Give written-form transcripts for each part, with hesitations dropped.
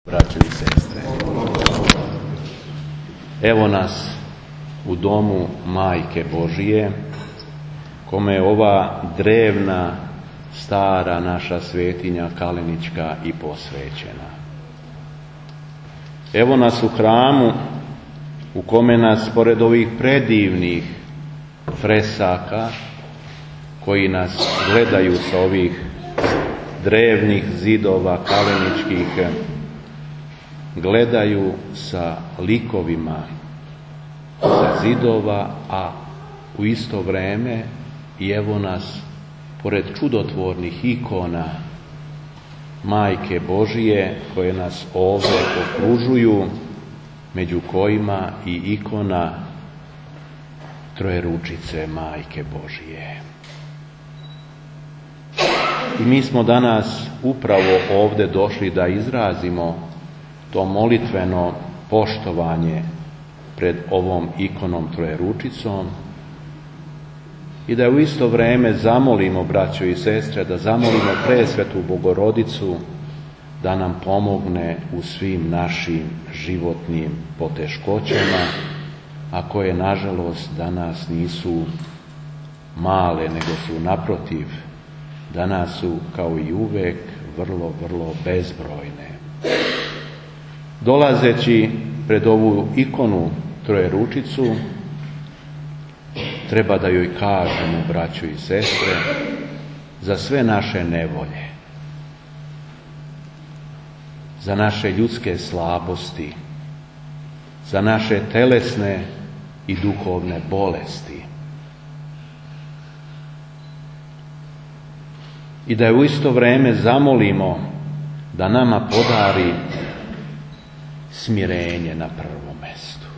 Braćo i sestre, evo nas u domu Majke Božije, kome je ova drevna, stara naša svetinja kalenička i posvećena. Evo nas u hramu u kome nas, pored ovih predivnih fresaka koji nas gledaju sa ovih drevnih zidova kaleničkih, gledaju sa likovima sa zidova, a u isto vreme i evo nas pored čudotvornih ikona Majke Božije koje nas ovdje okružuju, među kojima i ikona Trojeručice Majke Božije. I mi smo danas upravo ovdje došli da izrazimo to molitveno poštovanje pred ovom ikonom Trojeručicom i da u isto vrijeme zamolimo, braćo i sestre, da zamolimo Presvetu Bogorodicu da nam pomogne u svim našim životnim poteškoćama, a koje nažalost danas nisu male, nego su naprotiv, danas su kao i uvek vrlo, vrlo bezbrojne. Dolazeći pred ovu ikonu Trojeručicu, treba da joj kažemo, braćo i sestre, za sve naše nevolje, za naše ljudske slabosti, za naše telesne i duhovne bolesti. I da je u isto vrijeme zamolimo da nama podari smirenje na prvom mjestu.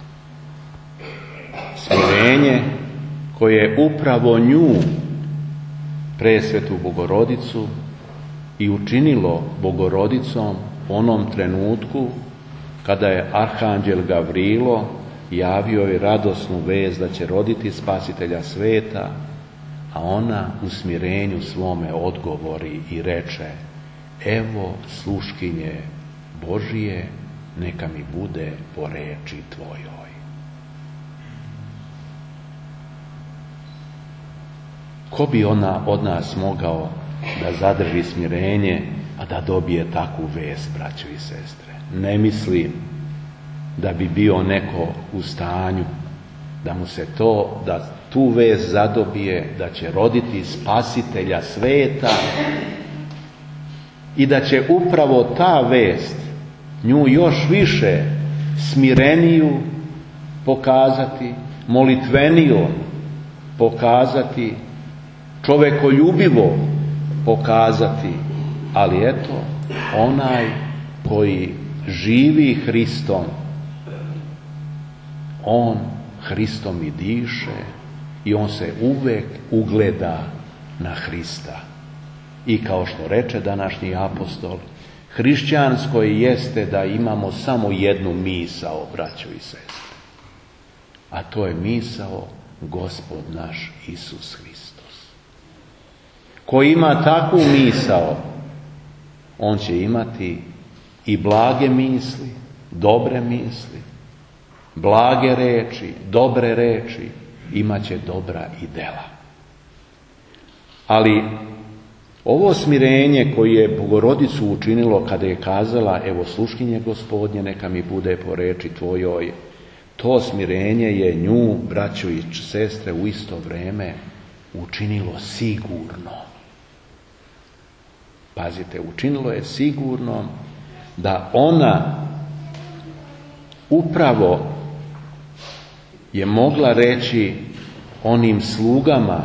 Smirenje koje je upravo nju, Presvetu Bogorodicu, i učinilo Bogorodicom u onom trenutku kada je arhanđel Gavrilo javio joj radosnu vest da će roditi Spasitelja sveta, a ona u smirenju svome odgovori i reče: evo sluškinje Božije, neka mi bude po reči tvojoj. Ko bi ona od nas mogao da zadrži smirenje, a da dobije takvu vest, braćo i sestre? Ne mislim da bi bio neko u stanju da mu se to, da tu vest zadobije, da će roditi Spasitelja sveta i da će upravo ta vest nju još više smireniju pokazati, molitveniju pokazati, čovekoljubivo pokazati, ali eto, onaj koji živi Hristom, on Hristom i diše i on se uvek ugleda na Hrista. I kao što reče današnji apostol, hrišćansko jeste da imamo samo jednu misao, braćo i sestre, a to je misao Gospod naš Isus Hristos. Ko ima takvu misao, on će imati i blage misli, dobre misli, blage reči, dobre reči, imat će dobra i dela. Ali ovo smirenje koje je Bogorodicu učinilo kada je kazala: evo sluškinje Gospodnje, neka mi bude po reči tvojoj, to smirenje je nju, braćo i sestre, u isto vrijeme učinilo sigurno. Pazite, učinilo je sigurno da ona upravo je mogla reći onim slugama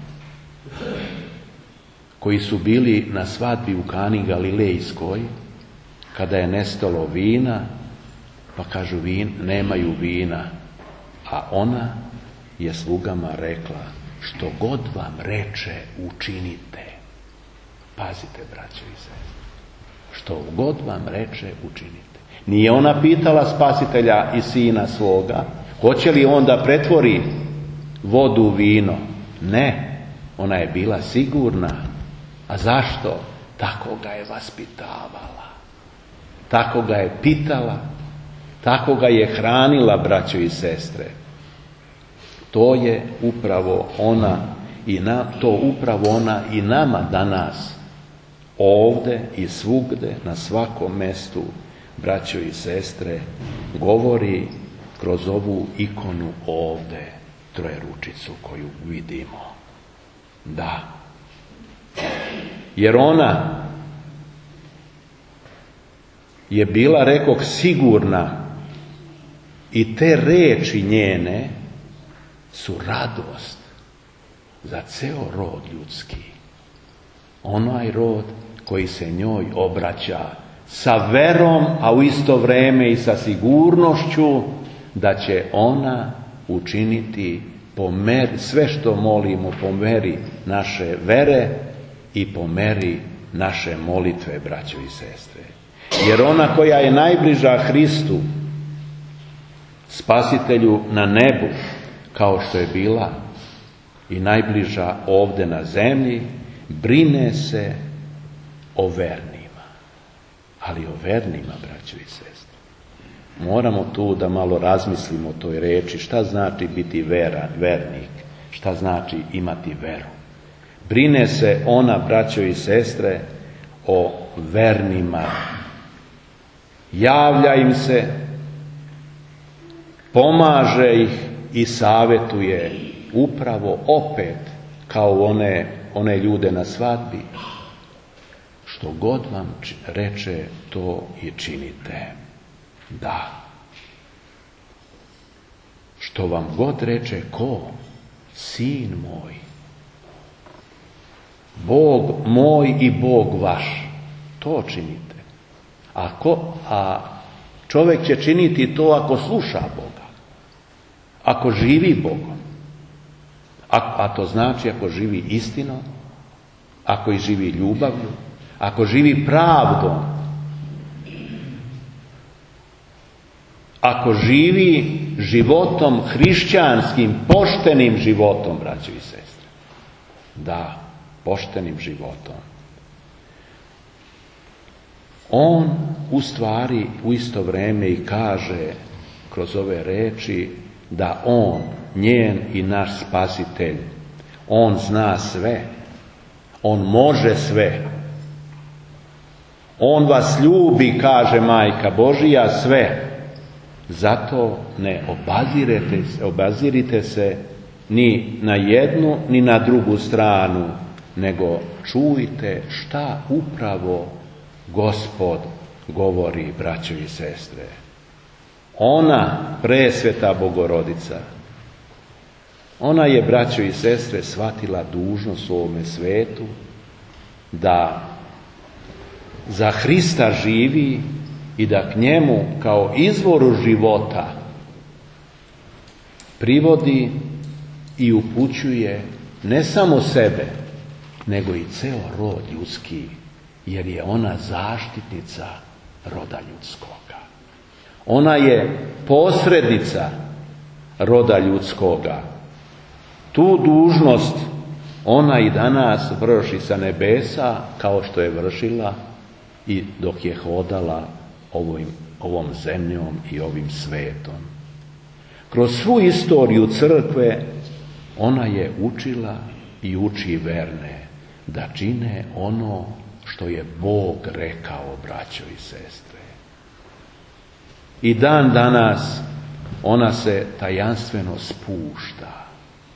koji su bili na svadbi u Kani Galilejskoj, kada je nestalo vina, pa kažu nemaju vina, a ona je slugama rekla: što god vam reče, učinite. Pazite, braćo i sestre, što god vam reče, učinite. Nije ona pitala Spasitelja i Sina svoga hoće li on da pretvori vodu u vino. Ne, ona je bila sigurna. A zašto? Tako ga je vaspitavala. tako ga je pitala, tako ga je hranila, braćo i sestre. To je upravo ona i nama danas, ovde i svugde, na svakom mestu, braćo i sestre, govori kroz ovu ikonu ovde, Trojeručicu koju vidimo. Da. Jer ona je bila, rekoh, sigurna i te reči njene su radost za ceo rod ljudski. Onaj rod koji se njoj obraća sa verom, a u isto vreme i sa sigurnošću da će ona učiniti po meri, sve što molimo po meri naše vere i po meri naše molitve, braćo i sestre. Jer ona koja je najbliža Hristu, Spasitelju na nebu, kao što je bila i najbliža ovde na zemlji, brine se o vernima. Ali o vernima, braćo i sestre. Moramo tu da malo razmislimo o toj reči, šta znači biti vernik, šta znači imati veru. Brine se ona, braćo i sestre, o vernima. Javlja im se, pomaže ih i savjetuje upravo opet kao one ljude na svadbi. Što god vam reče, to i činite. Da. Što vam god reče ko? Sin moj. Bog moj i Bog vaš. To činite. A čovjek će činiti to ako sluša Boga. Ako živi Bogom. A to znači ako živi istinom, ako i živi ljubavlju, ako živi pravdom, ako živi životom hrišćanskim, poštenim životom, braćo i sestre. Da, poštenim životom. On u stvari u isto vrijeme i kaže kroz ove reči da on, njen i naš Spasitelj, on zna sve, on može sve. On vas ljubi, kaže Majka Božija, sve. Zato ne obazirite se ni na jednu ni na drugu stranu, nego čujte šta upravo Gospod govori, braćo i sestre. Ona, presveta Bogorodica, ona je, braćo i sestre, shvatila dužnost u ovome svetu da za Hrista živi i da k njemu kao izvoru života privodi i upućuje ne samo sebe, nego i ceo rod ljudski, jer je ona zaštitnica roda ljudskoga. Ona je posrednica roda ljudskoga. Tu dužnost ona i danas vrši sa nebesa, kao što je vršila i dok je hodala ovom zemljom i ovim svetom. Kroz svu istoriju crkve ona je učila i uči verne da čine ono što je Bog rekao, braćo i sestre. I dan danas ona se tajanstveno spušta.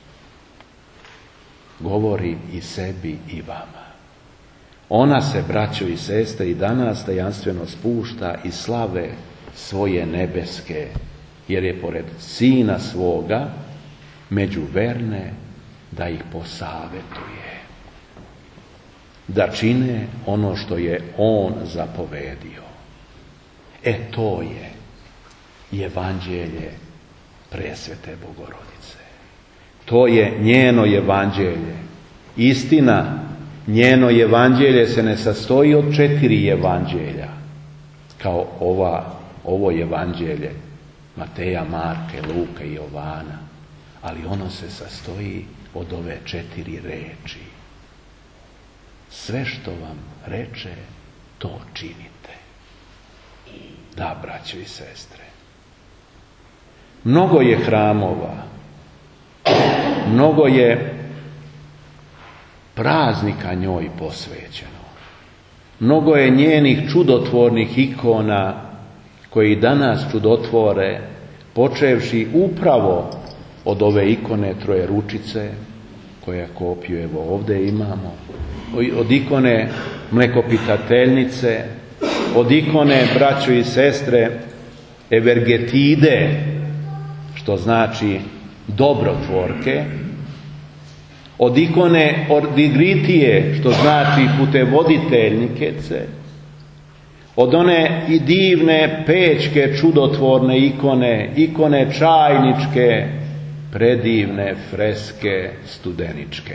Govori i sebi i vama. Ona se, braćo i sestre, i danas tajanstveno spušta i slave svoje nebeske, jer je pored Sina svoga među verne da ih posavetuje, da čine ono što je On zapovedio. To je evanđelje presvete Bogorodice. To je njeno evanđelje. Istina, njeno evanđelje se ne sastoji od 4 evanđelja, kao ovo evanđelje Mateja, Marka, Luka i Jovana, ali ono se sastoji od ove 4 reči. Sve što vam reče, to činite. Da, braćo i sestre. Mnogo je hramova, mnogo je praznika njoj posvećeno. Mnogo je njenih čudotvornih ikona koji danas čudotvore, počevši upravo od ove ikone Trojeručice, koja kopiju evo ovdje imamo, od ikone Mlekopitateljnice, od ikone, braćo i sestre, Evergetide, što znači dobrotvorke, od ikone Ordigritije, što znači putevoditeljnice, od one i divne pečke čudotvorne ikone čajničke, predivne freske studeničke.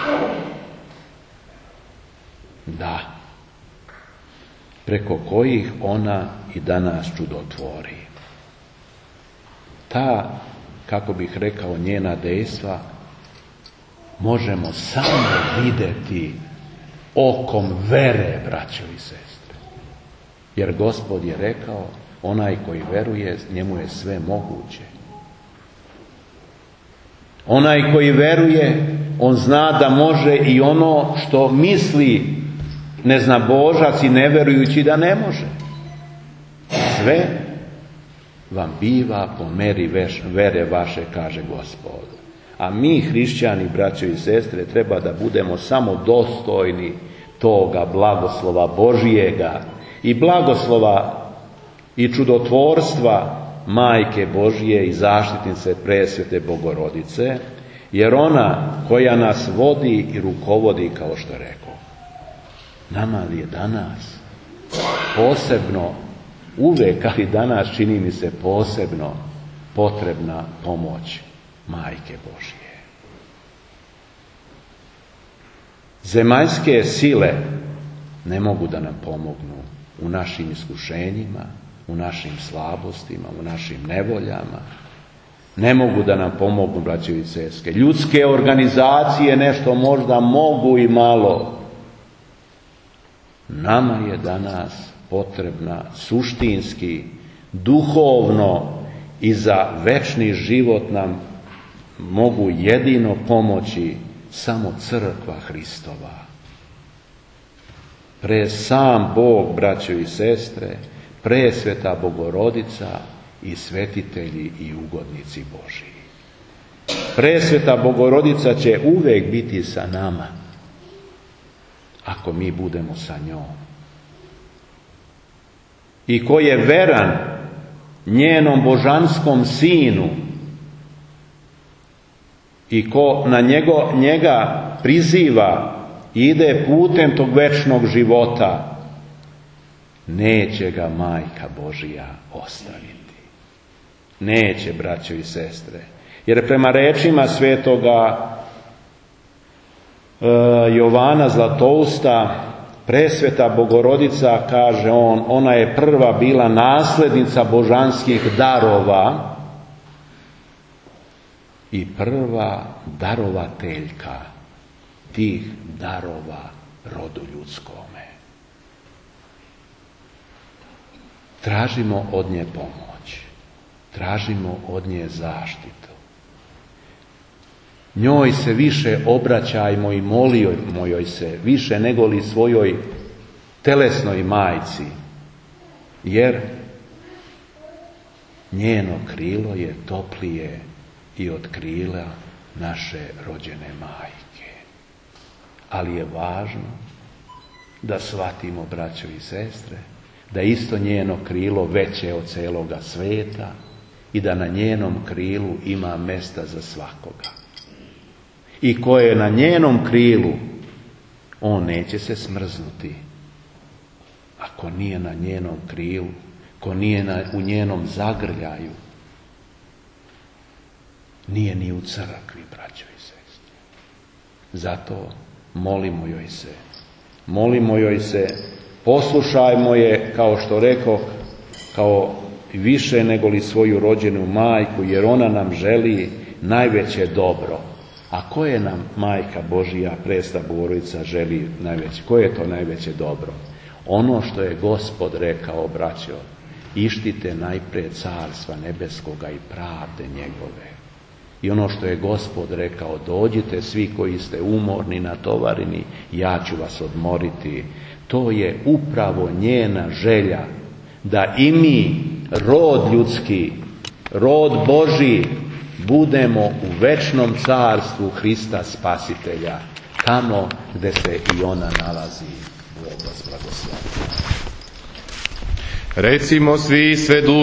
Da, preko kojih ona i danas čudotvori. Ta, kako bih rekao, njena dejstva možemo samo vidjeti okom vere, braćo i sestre. Jer Gospod je rekao, onaj koji veruje, njemu je sve moguće. Onaj koji veruje, on zna da može i ono što misli neznabožac i neverujući da ne može. Sve vam biva po meri vere vaše, kaže Gospod. A mi, hrišćani, braćo i sestre, treba da budemo samo dostojni toga blagoslova Božijega i blagoslova i čudotvorstva Majke Božije i zaštitnice presvete Bogorodice, jer ona koja nas vodi i rukovodi, kao što rekao, nama je danas posebno, uvek, ali danas čini mi se posebno potrebna pomoć Majke Božije. Zemaljske sile ne mogu da nam pomognu u našim iskušenjima, u našim slabostima, u našim nevoljama. Ne mogu da nam pomognu, braćo i sestre. Ljudske organizacije nešto možda mogu i malo. Nama je danas potrebna suštinski, duhovno i za večni život nam mogu jedino pomoći samo crkva Hristova. Pre sam Bog, braćo i sestre, presveta Bogorodica i svetitelji i ugodnici Božiji. Presveta Bogorodica će uvek biti sa nama, ako mi budemo sa njom. I ko je veran njenom božanskom sinu i ko na njega priziva i ide putem tog večnog života, neće ga Majka Božija ostaviti. Neće, braćo i sestre. Jer prema rečima svetoga Jovana Zlatousta, presveta Bogorodica, kaže on, ona je prva bila naslednica božanskih darova i prva darovateljka tih darova rodu ljudskome. Tražimo od nje pomoć, tražimo od nje zaštitu. Njoj se više obraćajmo i molimo joj se više nego li svojoj telesnoj majci, jer njeno krilo je toplije i od krila naše rođene majke. Ali je važno da shvatimo, braćo i sestre, da isto njeno krilo veće od celoga sveta i da na njenom krilu ima mesta za svakoga. I ko je na njenom krilu, on neće se smrznuti. Ako nije na njenom krilu, ko nije u njenom zagrljaju, nije ni u crkvi, braćo i sestre. Zato molimo joj se, poslušajmo je, kao što rekoh, kao više nego li svoju rođenu majku, jer ona nam želi najveće dobro. A koje nam Majka Božija, presveta Bogorodica, želi najveće? Koje je to najveće dobro? Ono što je Gospod rekao, braćo, ištite najpre carstva nebeskoga i pravde njegove. I ono što je Gospod rekao, dođite svi koji ste umorni, natovareni, ja ću vas odmoriti. To je upravo njena želja, da i mi, rod ljudski, rod Božji, budemo u večnom carstvu Hrista Spasitelja, tamo gde se i ona nalazi. Bog vas blagoslovi. Recimo svi sve